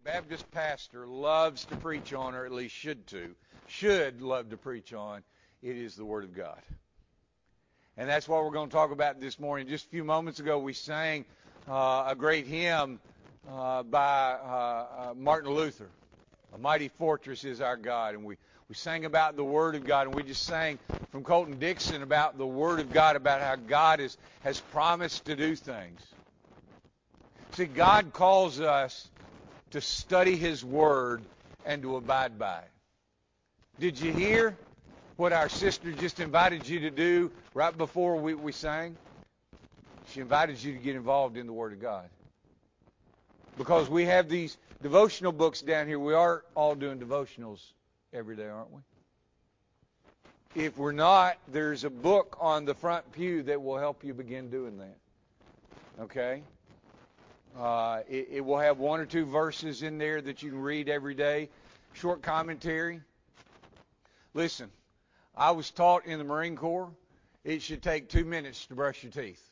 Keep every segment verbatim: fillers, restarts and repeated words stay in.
Baptist pastor loves to preach on, or at least should to, should love to preach on, it is the Word of God. And that's what we're going to talk about this morning. Just a few moments ago, we sang uh, a great hymn uh, by uh, uh, Martin Luther. A mighty fortress is our God. And we, we sang about the Word of God, and we just sang from Colton Dixon about the Word of God, about how God is, has promised to do things. See, God calls us to study His Word and to abide by it. Did you hear what our sister just invited you to do right before we, we sang? She invited you to get involved in the Word of God. Because we have these devotional books down here. We are all doing devotionals every day, aren't we? If we're not, there's a book on the front pew that will help you begin doing that. Okay? Uh, it, it will have one or two verses in there that you can read every day. Short commentary. Listen, I was taught in the Marine Corps it should take two minutes to brush your teeth.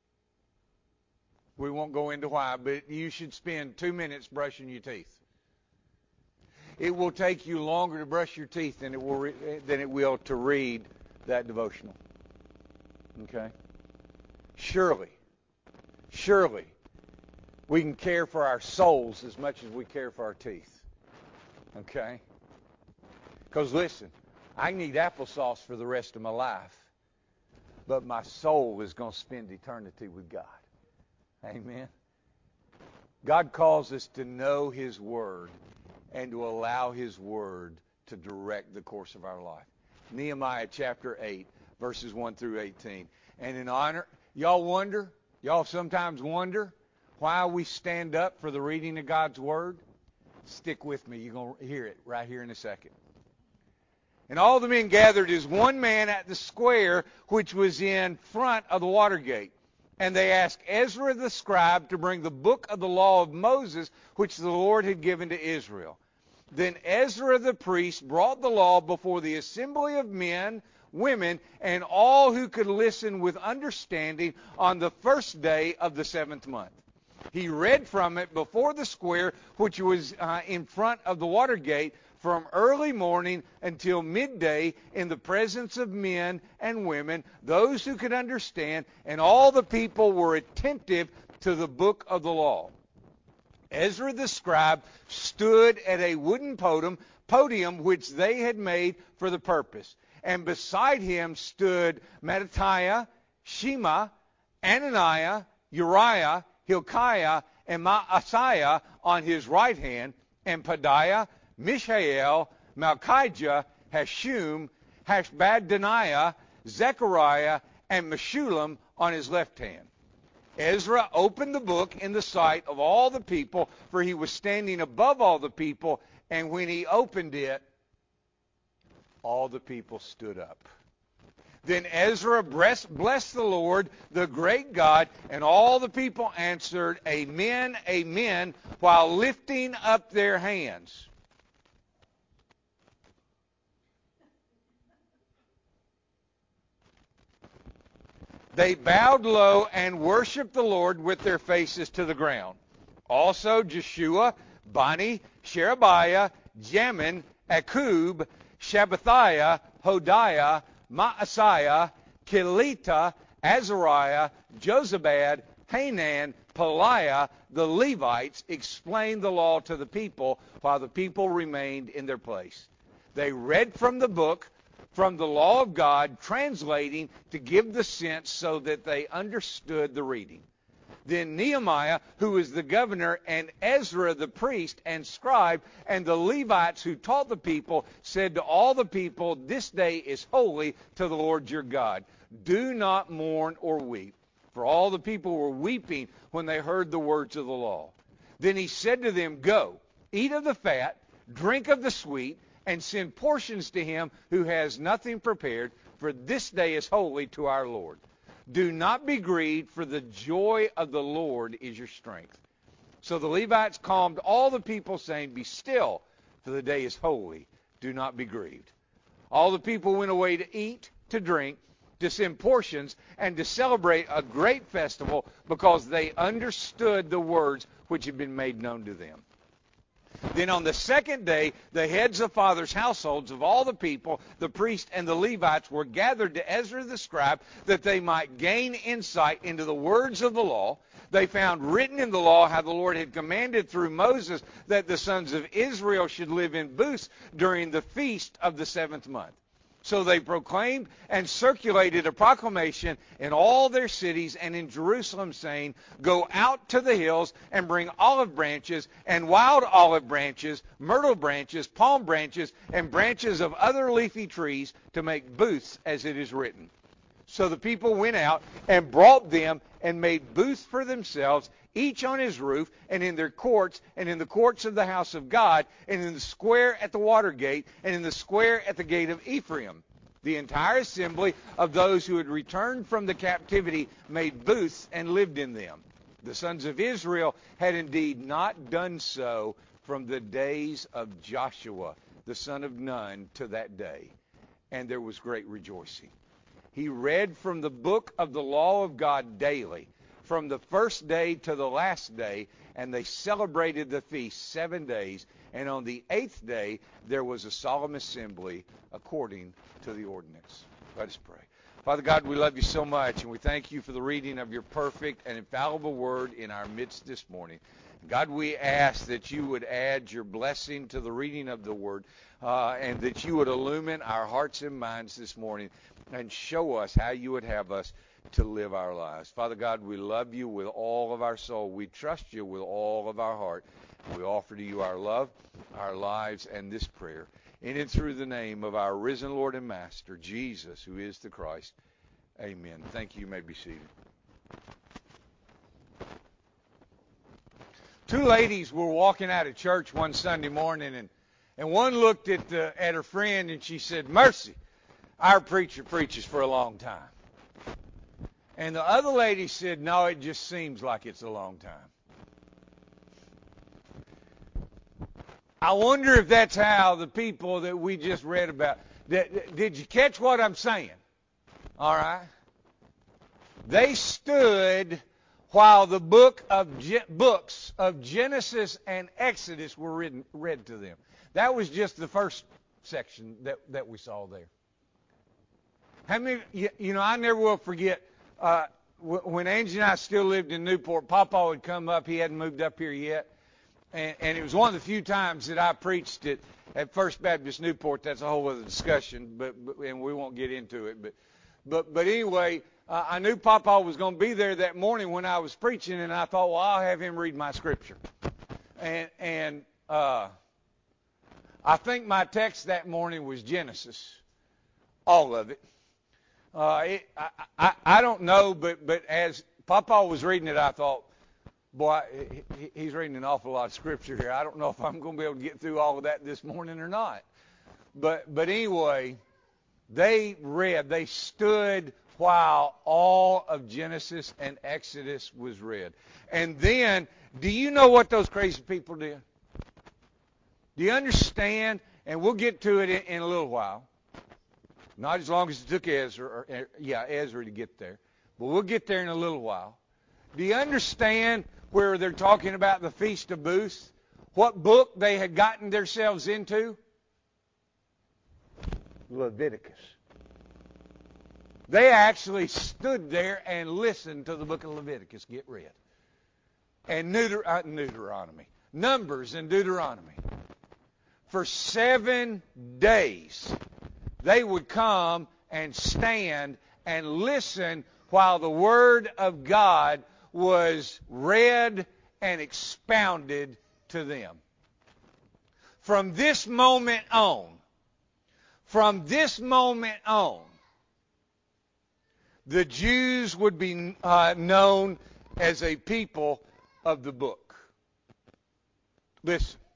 We won't go into why, but you should spend two minutes brushing your teeth. It will take you longer to brush your teeth than it will re- than it will to read that devotional. Okay? Surely, surely, we can care for our souls as much as we care for our teeth. Okay? Because listen, I need applesauce for the rest of my life, but my soul is going to spend eternity with God. Amen? God calls us to know His Word and to allow His Word to direct the course of our life. Nehemiah chapter eight, verses one through eighteen. And in honor, y'all wonder, y'all sometimes wonder why we stand up for the reading of God's Word? Stick with me. You're going to hear it right here in a second. And all the men gathered as one man at the square which was in front of the water gate. And they asked Ezra the scribe to bring the book of the law of Moses, which the Lord had given to Israel. Then Ezra the priest brought the law before the assembly of men, women, and all who could listen with understanding on the first day of the seventh month. He read from it before the square, which was uh, in front of the water gate, from early morning until midday in the presence of men and women, those who could understand, and all the people were attentive to the book of the law. Ezra the scribe stood at a wooden podium, podium which they had made for the purpose. And beside him stood Mattithiah, Shema, Ananiah, Uriah, Hilkiah, and Maaseiah on his right hand, and Pedaiah, Mishael, Malchijah, Hashum, Hashbadaniah, Zechariah, and Meshullam on his left hand. Ezra opened the book in the sight of all the people, for he was standing above all the people, and when he opened it, all the people stood up. Then Ezra blessed the Lord, the great God, and all the people answered, Amen, Amen, while lifting up their hands. They bowed low and worshiped the Lord with their faces to the ground. Also Jeshua, Bani, Sherebiah, Jamin, Akub, Shabbathiah, Hodiah, Maaseiah, Kelita, Azariah, Jozabad, Hanan, Peliah, the Levites, explained the law to the people while the people remained in their place. They read from the book, from the law of God, translating to give the sense so that they understood the reading. Then Nehemiah, who was the governor, and Ezra the priest and scribe, and the Levites who taught the people, said to all the people, This day is holy to the Lord your God. Do not mourn or weep. For all the people were weeping when they heard the words of the law. Then he said to them, Go, eat of the fat, drink of the sweet, and send portions to him who has nothing prepared, for this day is holy to our Lord. Do not be grieved, for the joy of the Lord is your strength. So the Levites calmed all the people, saying, Be still, for the day is holy. Do not be grieved. All the people went away to eat, to drink, to send portions, and to celebrate a great festival, because they understood the words which had been made known to them. Then on the second day, the heads of fathers' households of all the people, the priests and the Levites, were gathered to Ezra the scribe, that they might gain insight into the words of the law. They found written in the law how the Lord had commanded through Moses that the sons of Israel should live in booths during the feast of the seventh month. So they proclaimed and circulated a proclamation in all their cities and in Jerusalem, saying, "Go out to the hills and bring olive branches and wild olive branches, myrtle branches, palm branches, and branches of other leafy trees to make booths, as it is written." So the people went out and brought them and made booths for themselves, each on his roof, and in their courts, and in the courts of the house of God, and in the square at the water gate, and in the square at the gate of Ephraim. The entire assembly of those who had returned from the captivity made booths and lived in them. The sons of Israel had indeed not done so from the days of Joshua, the son of Nun, to that day. And there was great rejoicing. He read from the book of the law of God daily, from the first day to the last day, and they celebrated the feast seven days. And on the eighth day, there was a solemn assembly according to the ordinance. Let us pray. Father God, we love you so much, and we thank you for the reading of your perfect and infallible word in our midst this morning. God, we ask that you would add your blessing to the reading of the word, uh, and that you would illumine our hearts and minds this morning and show us how you would have us to live our lives. Father God, we love you with all of our soul. We trust you with all of our heart. We offer to you our love, our lives, and this prayer. In and through the name of our risen Lord and Master, Jesus, who is the Christ. Amen. Thank you. You may be seated. Two ladies were walking out of church one Sunday morning, and, and one looked at, the, at her friend, and she said, "Mercy, our preacher preaches for a long time." And the other lady said, "No, it just seems like it's a long time." I wonder if that's how the people that we just read about, did, did you catch what I'm saying? All right. They stood while the book of books of Genesis and Exodus were read, read to them. That was just the first section that, that we saw there. How many, you, you know, I never will forget, uh, when Angie and I still lived in Newport, Papa would come up. He hadn't moved up here yet. And, and it was one of the few times that I preached at, at First Baptist Newport. That's a whole other discussion, but, but and we won't get into it. But but but anyway, uh, I knew Papa was going to be there that morning when I was preaching, and I thought, well, I'll have him read my scripture. And and uh, I think my text that morning was Genesis, all of it. Uh, it I, I I don't know, but but as Papa was reading it, I thought, boy, he's reading an awful lot of scripture here. I don't know if I'm going to be able to get through all of that this morning or not. But but anyway, they read, they stood while all of Genesis and Exodus was read. And then, do you know what those crazy people did? Do you understand? And we'll get to it in, in a little while. Not as long as it took Ezra, or, yeah, Ezra to get there. But we'll get there in a little while. Do you understand where they're talking about the Feast of Booths? What book they had gotten themselves into? Leviticus. They actually stood there and listened to the book of Leviticus get read. And Deuter- uh, Deuteronomy. Numbers and Deuteronomy. For seven days, they would come and stand and listen while the Word of God was read and expounded to them. From this moment on, from this moment on, the Jews would be uh, known as a people of the book. Listen.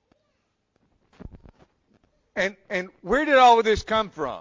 And and where did all of this come from?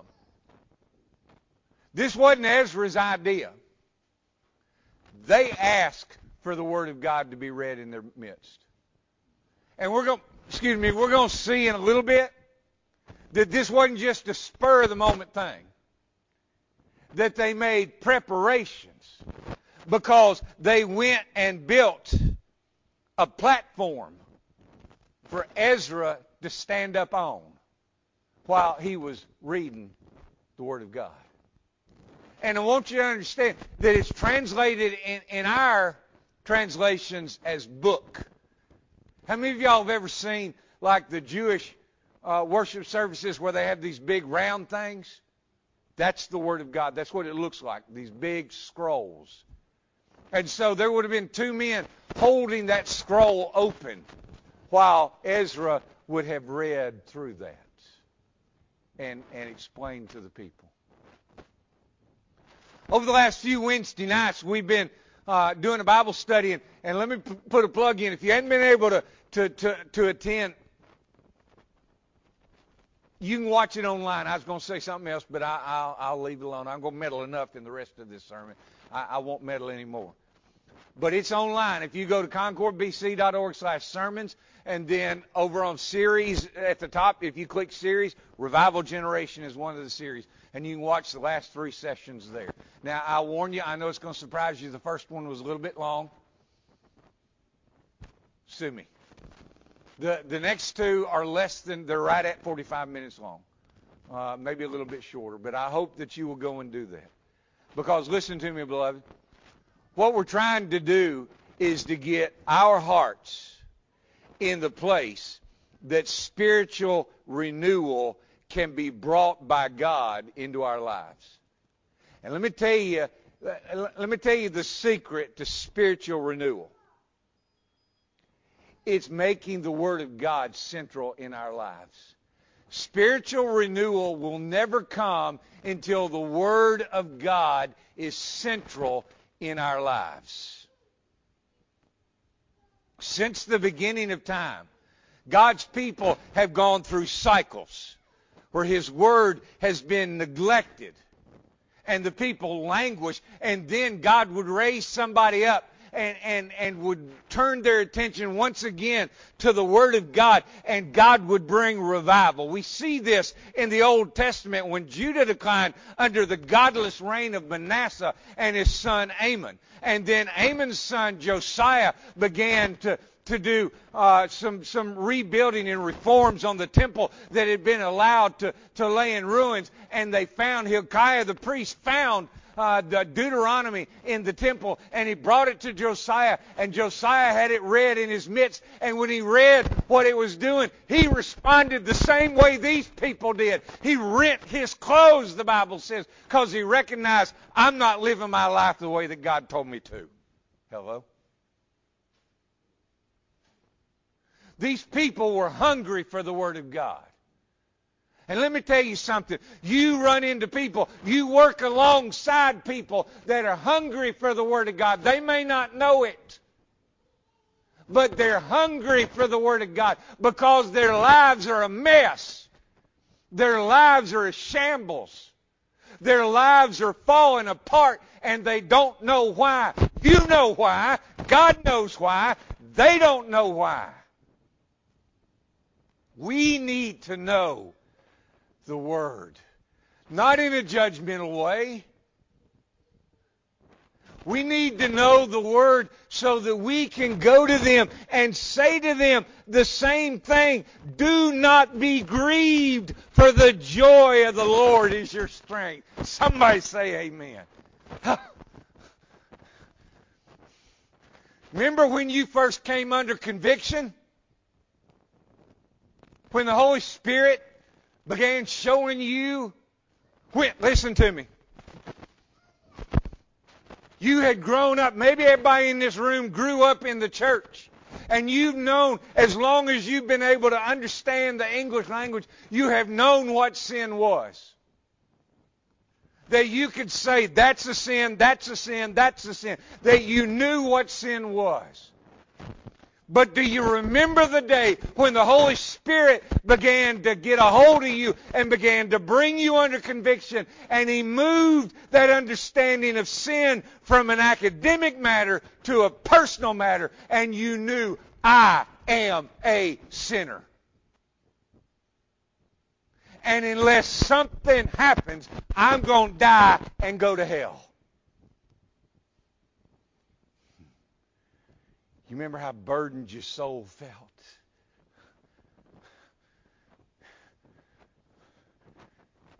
This wasn't Ezra's idea. They asked for the Word of God to be read in their midst. And we're going, excuse me, we're going to see in a little bit that this wasn't just a spur of the moment thing. That they made preparations because they went and built a platform for Ezra to stand up on while he was reading the Word of God. And I want you to understand that it's translated in, in our translations as book. How many of y'all have ever seen like the Jewish uh, worship services where they have these big round things? That's the Word of God. That's what it looks like, these big scrolls. And so there would have been two men holding that scroll open while Ezra would have read through that and, and explained to the people. Over the last few Wednesday nights, we've been uh, doing a Bible study, and, and let me p- put a plug in. If you hadn't been able to, to, to, to attend, you can watch it online. I was going to say something else, but I, I'll, I'll leave it alone. I'm going to meddle enough in the rest of this sermon. I, I won't meddle anymore. But it's online. If you go to concord b c dot org slash sermons, and then over on series at the top, if you click series, Revival Generation is one of the series. And you can watch the last three sessions there. Now, I warn you, I know it's going to surprise you. The first one was a little bit long. Sue me. The the next two are less than, they're right at forty-five minutes long. Uh, maybe a little bit shorter. But I hope that you will go and do that. Because listen to me, beloved. What we're trying to do is to get our hearts in the place that spiritual renewal can be brought by God into our lives. And let me tell you, let me tell you the secret to spiritual renewal. It's making the Word of God central in our lives. Spiritual renewal will never come until the Word of God is central in our lives. Since the beginning of time, God's people have gone through cycles where His Word has been neglected and the people languish, and then God would raise somebody up and, and, and would turn their attention once again to the Word of God, and God would bring revival. We see this in the Old Testament when Judah declined under the godless reign of Manasseh and his son Amon. And then Amon's son Josiah began to to do uh, some some rebuilding and reforms on the temple that had been allowed to, to lay in ruins. And they found, Hilkiah the priest found uh, the Deuteronomy in the temple, and he brought it to Josiah, and Josiah had it read in his midst. And when he read what it was doing, he responded the same way these people did. He rent his clothes, the Bible says, because he recognized, I'm not living my life the way that God told me to. Hello? These people were hungry for the Word of God. And let me tell you something. You run into people, you work alongside people that are hungry for the Word of God. They may not know it, but they're hungry for the Word of God because their lives are a mess. Their lives are a shambles. Their lives are falling apart, and they don't know why. You know why. God knows why. They don't know why. We need to know the Word, not in a judgmental way. We need to know the Word so that we can go to them and say to them the same thing. Do not be grieved, for the joy of the Lord is your strength. Somebody say amen. Remember when you first came under conviction? When the Holy Spirit began showing you, when, listen to me. You had grown up, maybe everybody in this room grew up in the church, and you've known, as long as you've been able to understand the English language, you have known what sin was. That you could say, that's a sin, that's a sin, that's a sin. That you knew what sin was. But do you remember the day when the Holy Spirit began to get a hold of you and began to bring you under conviction, and He moved that understanding of sin from an academic matter to a personal matter, and you knew, I am a sinner. And unless something happens, I'm going to die and go to hell. You remember how burdened your soul felt?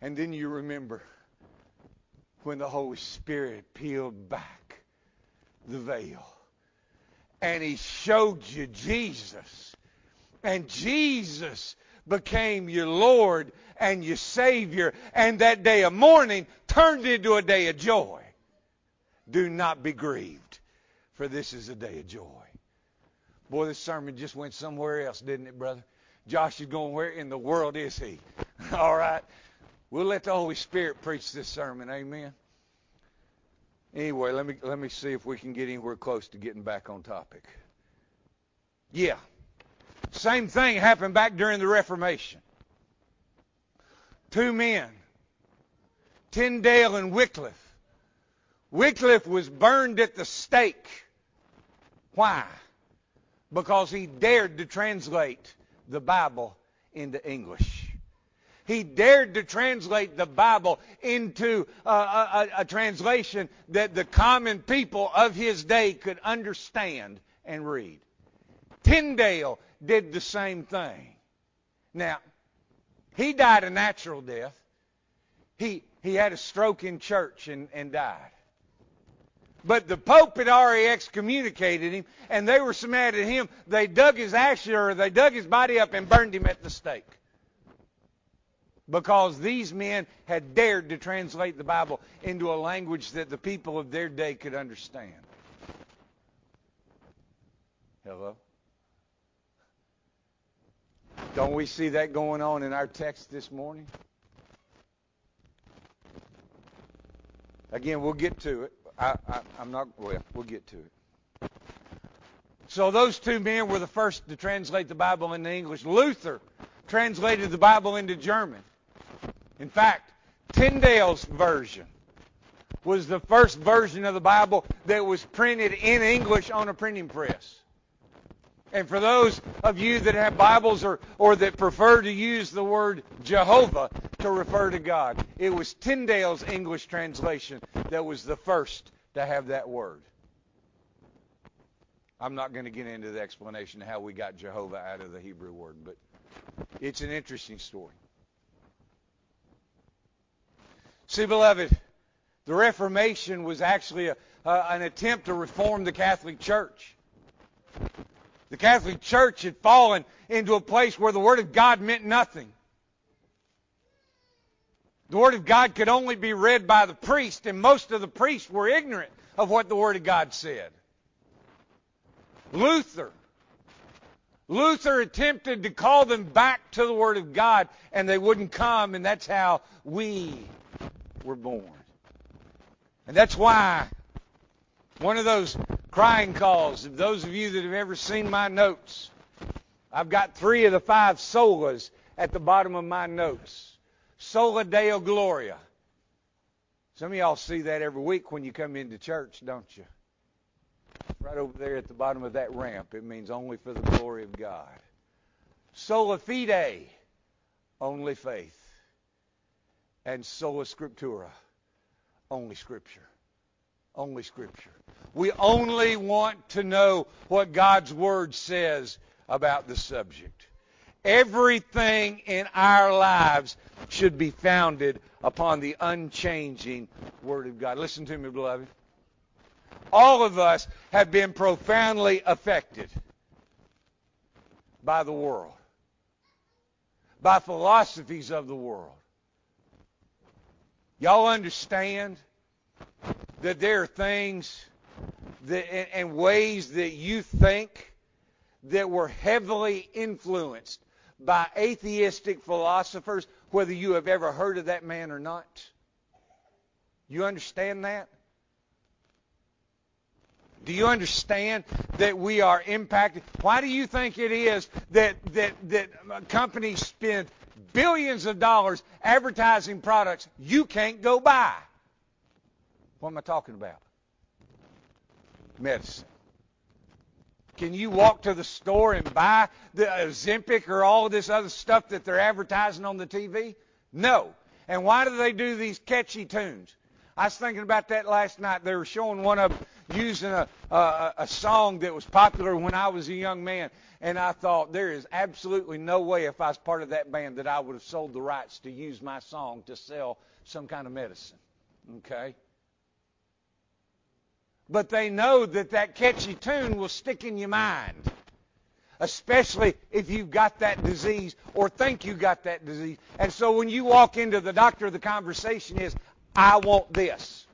And then you remember when the Holy Spirit peeled back the veil and He showed you Jesus. And Jesus became your Lord and your Savior. And that day of mourning turned into a day of joy. Do not be grieved, for this is a day of joy. Boy, this sermon just went somewhere else, didn't it, brother? Josh is going, where in the world is he? All right. We'll let the Holy Spirit preach this sermon. Amen. Anyway, let me let me see if we can get anywhere close to getting back on topic. Yeah. Same thing happened back during the Reformation. Two men, Tyndale and Wycliffe. Wycliffe was burned at the stake. Why? Because he dared to translate the Bible into English. He dared to translate the Bible into a, a, a translation that the common people of his day could understand and read. Tyndale did the same thing. Now, he died a natural death. He, he had a stroke in church and, and died. But the Pope had already excommunicated him, and they were so mad at him, they dug his ashes, or they dug his body up and burned him at the stake. Because these men had dared to translate the Bible into a language that the people of their day could understand. Hello? Don't we see that going on in our text this morning? Again, we'll get to it. I, I, I'm not, well, we'll get to it. So those two men were the first to translate the Bible into English. Luther translated the Bible into German. In fact, Tyndale's version was the first version of the Bible that was printed in English on a printing press. And for those of you that have Bibles or, or that prefer to use the word Jehovah to refer to God, it was Tyndale's English translation that was the first to have that word. I'm not going to get into the explanation of how we got Jehovah out of the Hebrew word, but it's an interesting story. See, beloved, the Reformation was actually a, uh, an attempt to reform the Catholic Church. The Catholic Church had fallen into a place where the Word of God meant nothing. The Word of God could only be read by the priest, and most of the priests were ignorant of what the Word of God said. Luther. Luther attempted to call them back to the Word of God, and they wouldn't come, and that's how we were born. And that's why one of those crying calls, of those of you that have ever seen my notes, I've got three of the five solas at the bottom of my notes. Sola Deo Gloria. Some of y'all see that every week when you come into church, don't you? Right over there at the bottom of that ramp. It means only for the glory of God. Sola Fide, only faith. And Sola Scriptura, only Scripture. Only Scripture. We only want to know what God's Word says about the subject. Everything in our lives should be founded upon the unchanging Word of God. Listen to me, beloved. All of us have been profoundly affected by the world, by philosophies of the world. Y'all understand that there are things that, and, and ways that you think that were heavily influenced by atheistic philosophers, whether you have ever heard of that man or not? You understand that? Do you understand that we are impacted? Why do you think it is that that that companies spend billions of dollars advertising products you can't go buy? What am I talking about? Medicine. Can you walk to the store and buy the Ozempic or all of this other stuff that they're advertising on the T V? No. And why do they do these catchy tunes? I was thinking about that last night. They were showing one of them using a, a, a song that was popular when I was a young man. And I thought, there is absolutely no way if I was part of that band that I would have sold the rights to use my song to sell some kind of medicine. Okay? But they know that that catchy tune will stick in your mind, especially if you've got that disease or think you got that disease. And so when you walk into the doctor, the conversation is, I want this.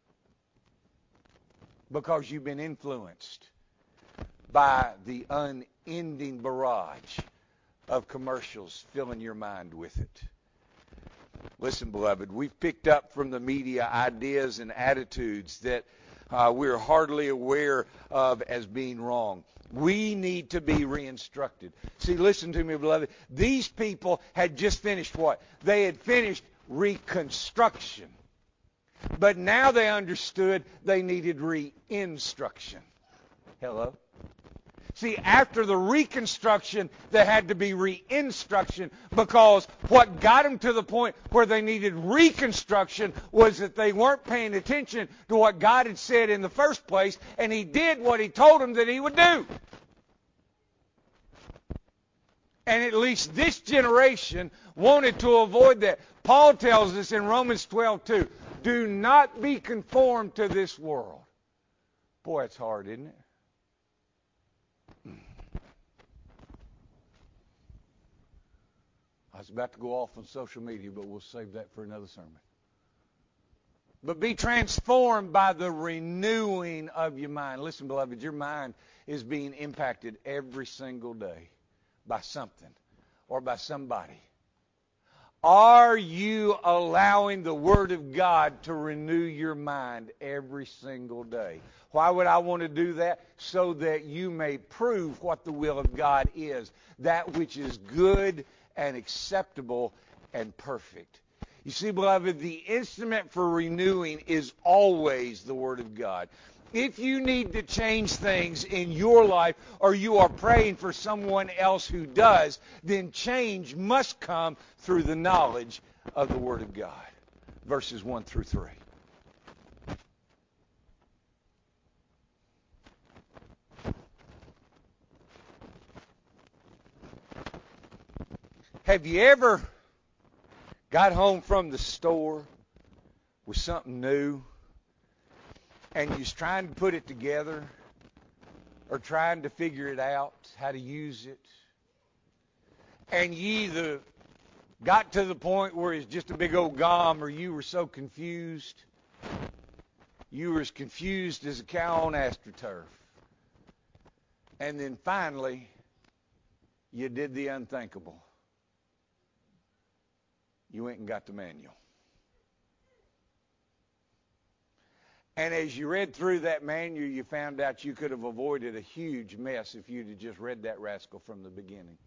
Because you've been influenced by the unending barrage of commercials filling your mind with it. Listen, beloved, we've picked up from the media ideas and attitudes that uh, we're hardly aware of as being wrong. We need to be reinstructed. See, listen to me, beloved. These people had just finished what? They had finished reconstruction. But now they understood they needed re-instruction. Hello? See, after the reconstruction, there had to be re-instruction, because what got them to the point where they needed reconstruction was that they weren't paying attention to what God had said in the first place, and He did what He told them that He would do. And at least this generation wanted to avoid that. Paul tells us in Romans twelve two, do not be conformed to this world. Boy, it's hard, isn't it? I was about to go off on social media, but we'll save that for another sermon. But be transformed by the renewing of your mind. Listen, beloved, your mind is being impacted every single day by something or by somebody. Are you allowing the Word of God to renew your mind every single day? Why would I want to do that? So that you may prove what the will of God is, that which is good and acceptable and perfect. You see, beloved, the instrument for renewing is always the Word of God. If you need to change things in your life, or you are praying for someone else who does, then change must come through the knowledge of the Word of God. Verses one through three. Have you ever got home from the store with something new, and you're trying to put it together or trying to figure it out, how to use it, and you either got to the point where it's just a big old gom, or you were so confused, you were as confused as a cow on AstroTurf. And then finally, you did the unthinkable. You went and got the manual. And as you read through that manual, you found out you could have avoided a huge mess if you'd have just read that rascal from the beginning.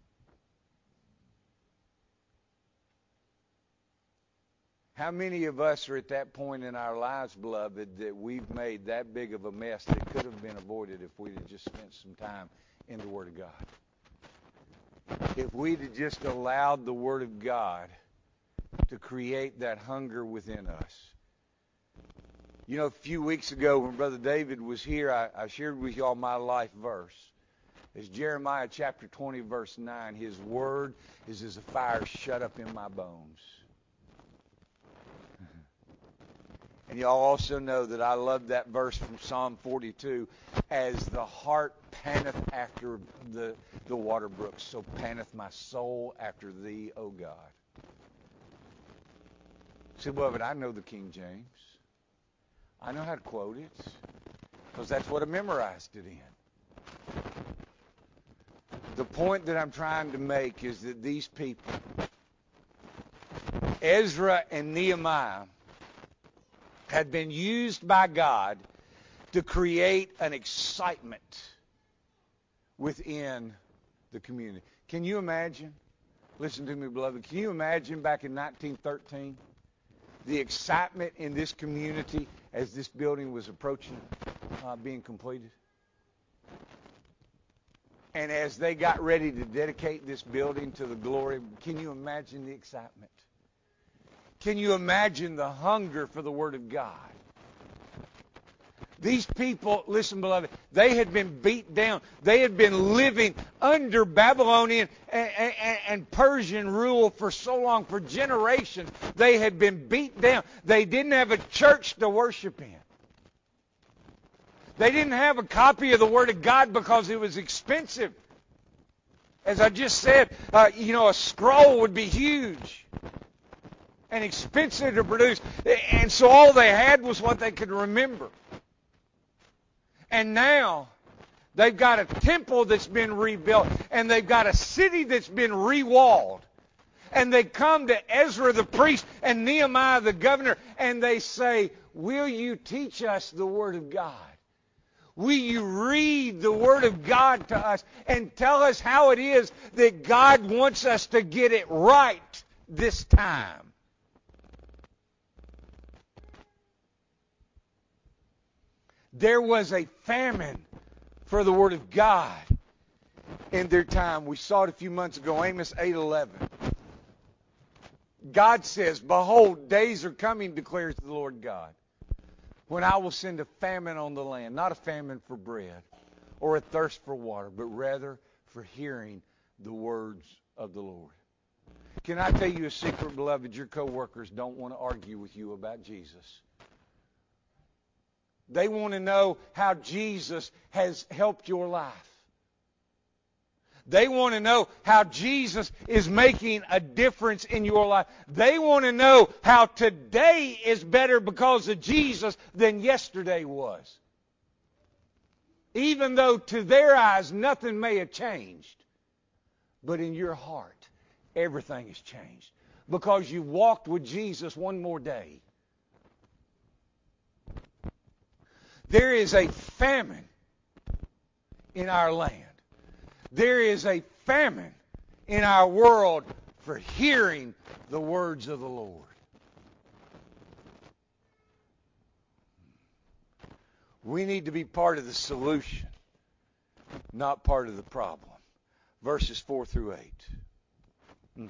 How many of us are at that point in our lives, beloved, that we've made that big of a mess that could have been avoided if we'd have just spent some time in the Word of God? If we'd have just allowed the Word of God to create that hunger within us. You know, a few weeks ago when Brother David was here, I, I shared with y'all my life verse. It's Jeremiah chapter twenty, verse nine. His word is as a fire shut up in my bones. And y'all also know that I love that verse from Psalm forty-two. As the hart panteth after the, the water brooks, so panteth my soul after thee, O God. See, beloved, I know the King James. I know how to quote it, because that's what I memorized it in. The point that I'm trying to make is that these people, Ezra and Nehemiah, had been used by God to create an excitement within the community. Can you imagine? Listen to me, beloved. Can you imagine back in nineteen thirteen? The excitement in this community as this building was approaching uh, being completed. And as they got ready to dedicate this building to the glory, can you imagine the excitement? Can you imagine the hunger for the Word of God? These people, listen, beloved, they had been beat down. They had been living under Babylonian and, and, and Persian rule for so long, for generations. They had been beat down. They didn't have a church to worship in. They didn't have a copy of the Word of God because it was expensive. As I just said, uh, you know, a scroll would be huge and expensive to produce. And so all they had was what they could remember. And now they've got a temple that's been rebuilt, and they've got a city that's been rewalled. And they come to Ezra the priest and Nehemiah the governor, and they say, will you teach us the Word of God? Will you read the Word of God to us and tell us how it is that God wants us to get it right this time? There was a famine for the Word of God in their time. We saw it a few months ago, Amos eight eleven. God says, behold, days are coming, declares the Lord God, when I will send a famine on the land, not a famine for bread or a thirst for water, but rather for hearing the words of the Lord. Can I tell you a secret, beloved? Your coworkers don't want to argue with you about Jesus. They want to know how Jesus has helped your life. They want to know how Jesus is making a difference in your life. They want to know how today is better because of Jesus than yesterday was. Even though to their eyes nothing may have changed, but in your heart everything has changed because you walked with Jesus one more day. There is a famine in our land. There is a famine in our world for hearing the words of the Lord. We need to be part of the solution, not part of the problem. Verses four through eight. Hmm.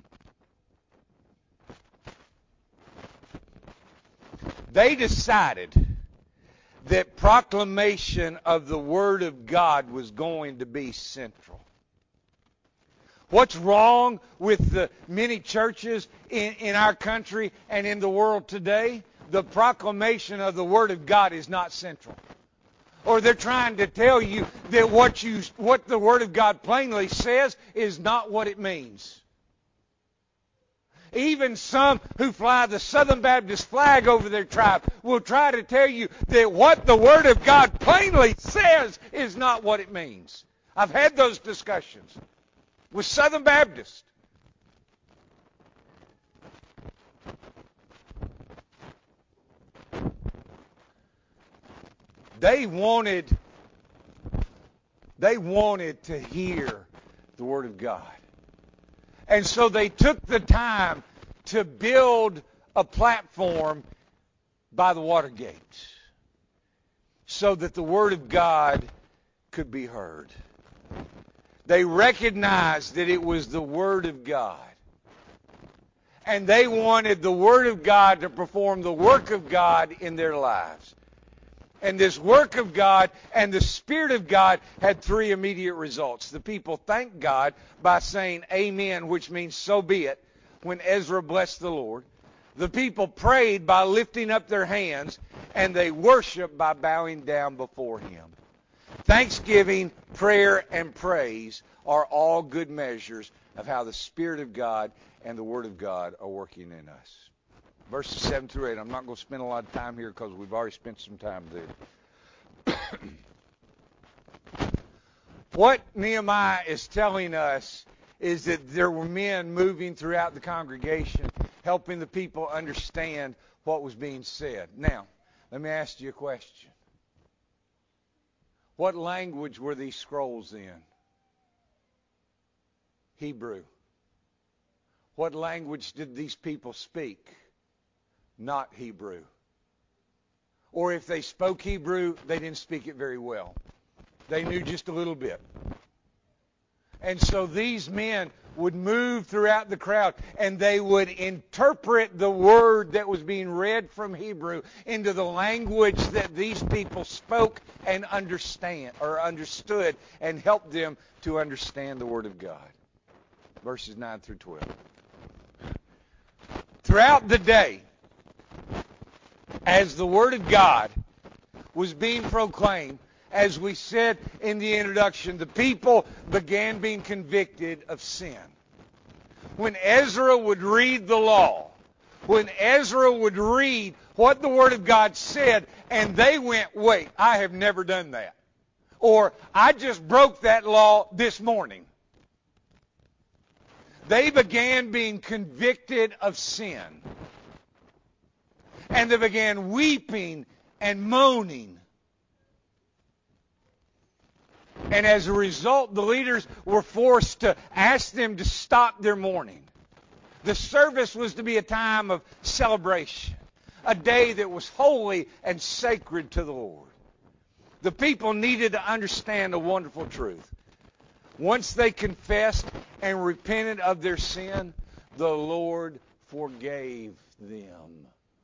They decided that proclamation of the Word of God was going to be central. What's wrong with the many churches in, in our country and in the world today? The proclamation of the Word of God is not central. Or they're trying to tell you that what you what the Word of God plainly says is not what it means. Even some who fly the Southern Baptist flag over their tribe will try to tell you that what the Word of God plainly says is not what it means. I've had those discussions with Southern Baptists. They wanted, they wanted to hear the Word of God. And so they took the time to build a platform by the Watergate so that the Word of God could be heard. They recognized that it was the Word of God. And they wanted the Word of God to perform the work of God in their lives. And this work of God and the Spirit of God had three immediate results. The people thanked God by saying amen, which means so be it, when Ezra blessed the Lord. The people prayed by lifting up their hands, and they worshiped by bowing down before Him. Thanksgiving, prayer, and praise are all good measures of how the Spirit of God and the Word of God are working in us. Verses seven through eight. I'm not going to spend a lot of time here because we've already spent some time there. What Nehemiah is telling us is that there were men moving throughout the congregation, helping the people understand what was being said. Now, let me ask you a question. What language were these scrolls in? Hebrew. What language did these people speak? Not Hebrew. Or if they spoke Hebrew, they didn't speak it very well. They knew just a little bit. And so these men would move throughout the crowd, and they would interpret the word that was being read from Hebrew into the language that these people spoke and understand or understood, and help them to understand the word of God. Verses nine through twelve. Throughout the day, as the word of God was being proclaimed, as we said in the introduction, the people began being convicted of sin. When Ezra would read the law, when Ezra would read what the Word of God said, and they went, wait, I have never done that. Or, I just broke that law this morning. They began being convicted of sin. And they began weeping and moaning. And as a result, the leaders were forced to ask them to stop their mourning. The service was to be a time of celebration, a day that was holy and sacred to the Lord. The people needed to understand a wonderful truth. Once they confessed and repented of their sin, the Lord forgave them.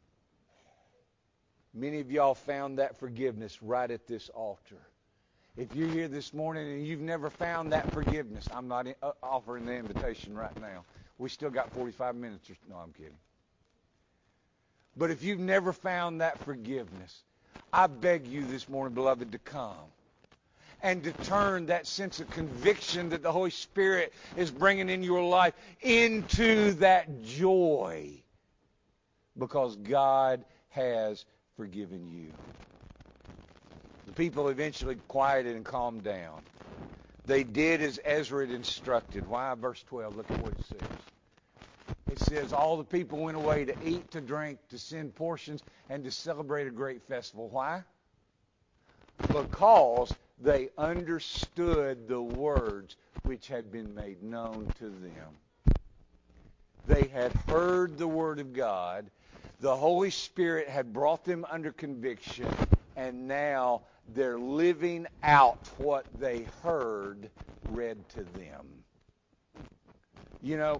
Many of y'all found that forgiveness right at this altar. If you're here this morning and you've never found that forgiveness, I'm not in, uh, offering the invitation right now. We still got forty-five minutes. Or, no, I'm kidding. But if you've never found that forgiveness, I beg you this morning, beloved, to come and to turn that sense of conviction that the Holy Spirit is bringing in your life into that joy, because God has forgiven you. The people eventually quieted and calmed down. They did as Ezra had instructed. Why? Verse twelve, look at what it says. It says, all the people went away to eat, to drink, to send portions, and to celebrate a great festival. Why? Because they understood the words which had been made known to them. They had heard the Word of God. The Holy Spirit had brought them under conviction, and now they're living out what they heard read to them. You know,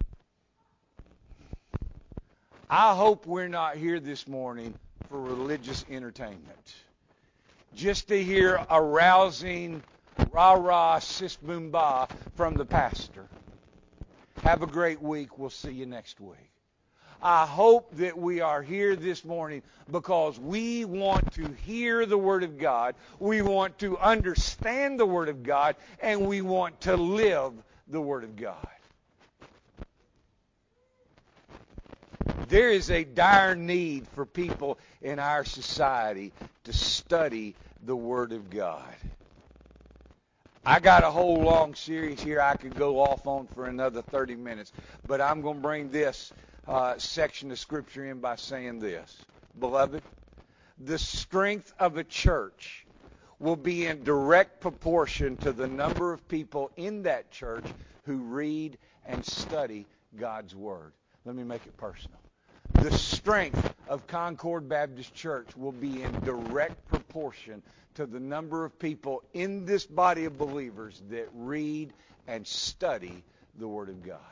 I hope we're not here this morning for religious entertainment. Just to hear a rousing rah-rah, sis boom bah from the pastor. Have a great week. We'll see you next week. I hope that we are here this morning because we want to hear the Word of God, we want to understand the Word of God, and we want to live the Word of God. There is a dire need for people in our society to study the Word of God. I got a whole long series here I could go off on for another thirty minutes, but I'm going to bring this Uh, section of Scripture in by saying this. Beloved, the strength of a church will be in direct proportion to the number of people in that church who read and study God's Word. Let me make it personal. The strength of Concord Baptist Church will be in direct proportion to the number of people in this body of believers that read and study the Word of God.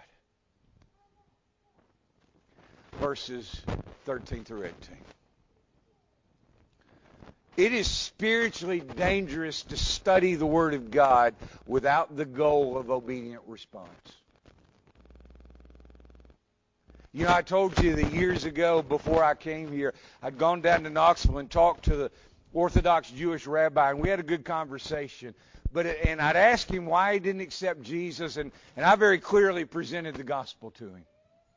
Verses thirteen through eighteen. It is spiritually dangerous to study the Word of God without the goal of obedient response. You know, I told you that years ago, before I came here, I'd gone down to Knoxville and talked to the Orthodox Jewish rabbi, and we had a good conversation. But and I'd asked him why he didn't accept Jesus, and, and I very clearly presented the gospel to him.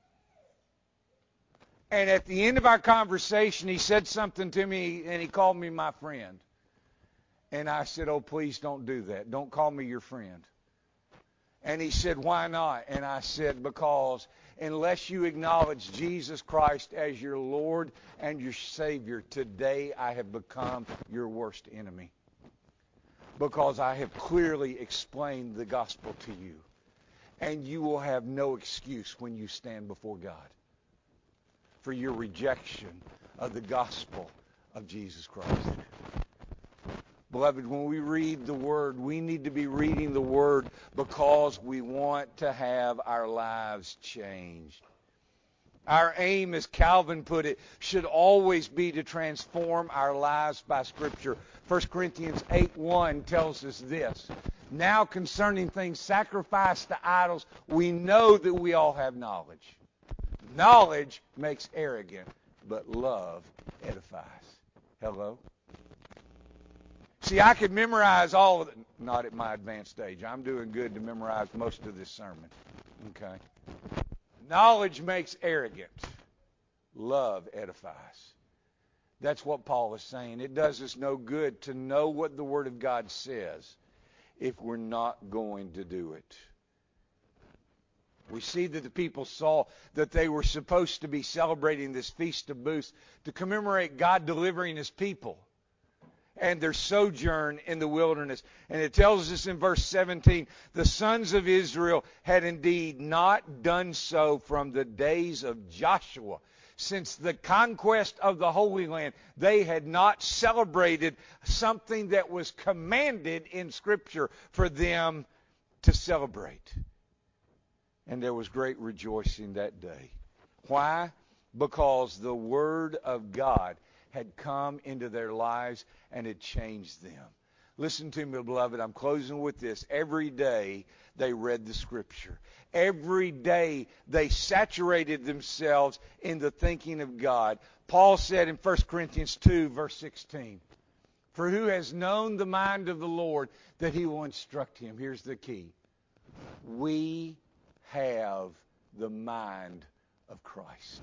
And at the end of our conversation, he said something to me, and he called me my friend. And I said, oh, please don't do that. Don't call me your friend. And he said, why not? And I said, because unless you acknowledge Jesus Christ as your Lord and your Savior, today I have become your worst enemy. Because I have clearly explained the gospel to you. And you will have no excuse when you stand before God for your rejection of the gospel of Jesus Christ. Beloved, when we read the Word, we need to be reading the Word because we want to have our lives changed. Our aim, as Calvin put it, should always be to transform our lives by Scripture. First Corinthians eight one tells us this. Now concerning things sacrificed to idols, we know that we all have knowledge. Knowledge makes arrogant, but love edifies. Hello? See, I could memorize all of it. Not at my advanced age. I'm doing good to memorize most of this sermon. Okay? Knowledge makes arrogant. Love edifies. That's what Paul is saying. It does us no good to know what the Word of God says if we're not going to do it. We see that the people saw that they were supposed to be celebrating this Feast of Booths to commemorate God delivering His people and their sojourn in the wilderness. And it tells us in verse seventeen, the sons of Israel had indeed not done so from the days of Joshua. Since the conquest of the Holy Land, they had not celebrated something that was commanded in Scripture for them to celebrate. And there was great rejoicing that day. Why? Because the Word of God had come into their lives and had changed them. Listen to me, beloved. I'm closing with this. Every day they read the Scripture. Every day they saturated themselves in the thinking of God. Paul said in First Corinthians two, verse sixteen, for who has known the mind of the Lord that He will instruct him? Here's the key. We have the mind of Christ.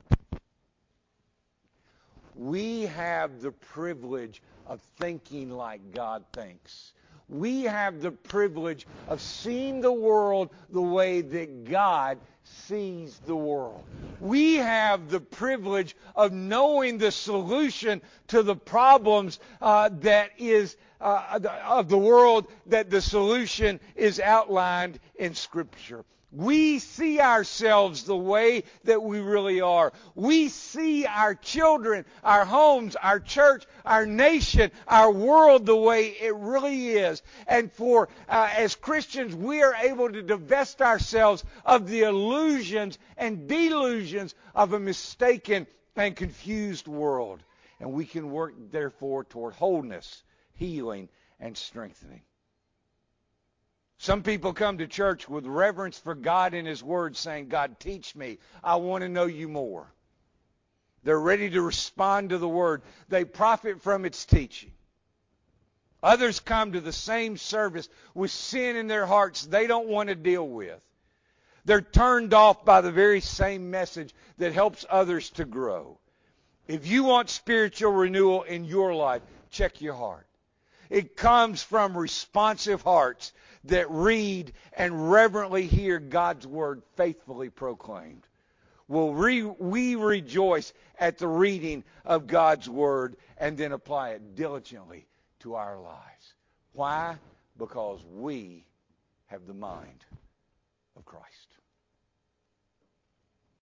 We have the privilege of thinking like God thinks. We have the privilege of seeing the world the way that God sees the world. We have the privilege of knowing the solution to the problems uh, that is uh, of the world, that the solution is outlined in Scripture. We see ourselves the way that we really are. We see our children, our homes, our church, our nation, our world the way it really is. And for, uh, as Christians, we are able to divest ourselves of the illusions and delusions of a mistaken and confused world. And we can work, therefore, toward wholeness, healing, and strengthening. Some people come to church with reverence for God and His Word, saying, God, teach me. I want to know you more. They're ready to respond to the Word. They profit from its teaching. Others come to the same service with sin in their hearts they don't want to deal with. They're turned off by the very same message that helps others to grow. If you want spiritual renewal in your life, check your heart. It comes from responsive hearts that read and reverently hear God's Word faithfully proclaimed. Will we, we rejoice at the reading of God's Word and then apply it diligently to our lives. Why? Because we have the mind of Christ.